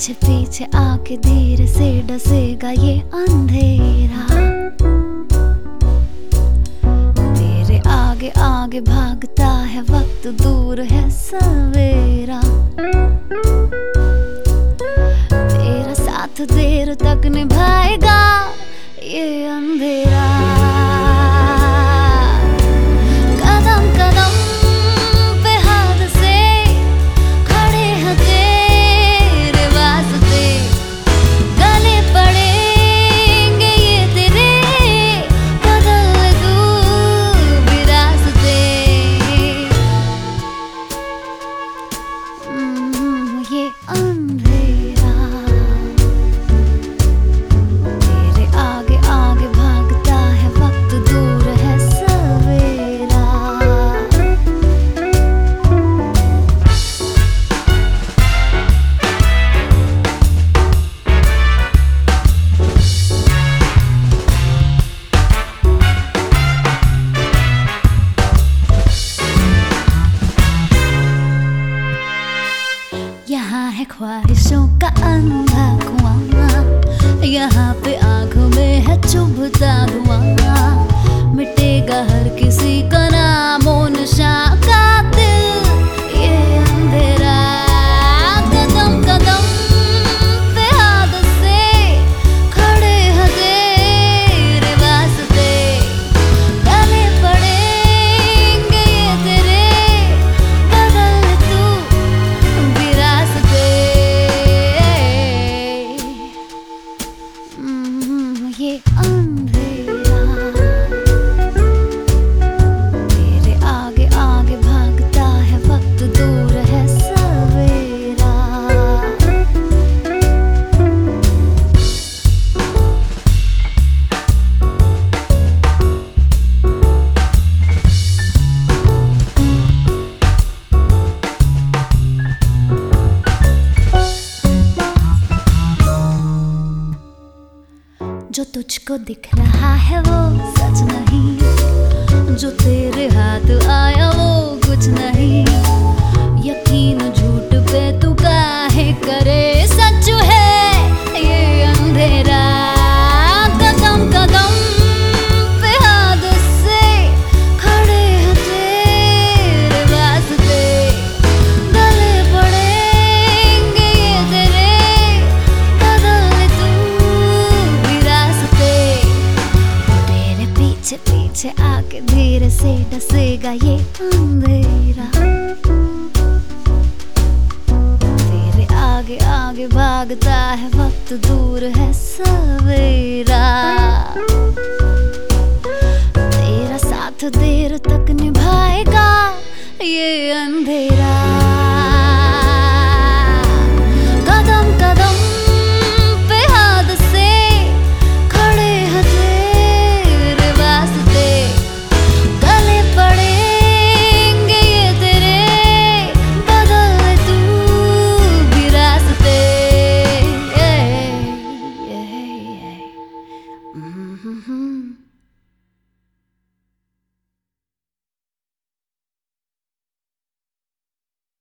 पीछे पीछे आके धीरे से डसेगा ये अंधेरा। तेरे आगे आगे भागता है वक्त, दूर है सवेरा। तेरा साथ देर तक निभाएगा ये अंधेरा। कदम कदम पे हाथ से खड़े हैं तेरे वास्ते, गले पड़ेंगे ये तेरे, बदल तू भी रास्ते। ये अंधेरा तेरे आगे आगे भागता है वक्त, दूर है सवेरा। यहाँ है ख्वाहिशों का अंधा कुआं, यहाँ पे आँखों में है चुभता धुआं। मिटेगा हर किसी का नामो निशान का दिल ये अंधेरा। कदम कदम पे हाथ से खड़े हैं तेरे वास्ते, गले पड़ेंगे ये तेरे, बदल तू भी रास्ते। ये अंधेरा तेरे आगे आगे भागता है वक्त, दूर है सवेरा। जो तुझको दिख रहा है वो सच नहीं, जो तेरे हाथ आया वो कुछ नहीं। यकीन झूठ पे तू काहे करे, सच है ये अंधेरा। कदम कदम पे हाथ से खड़े हैं तेरे वास्ते, गले पड़ेंगे ये तेरे, बदल तू भी रास्ते। तेरे पीछे पीछे आके धीरे से डसेगा ये अंधेरा। तेरे आगे आगे भागता है वक्त, दूर है सवेरा। तेरा साथ देर तक निभाएगा ये अंधेरा।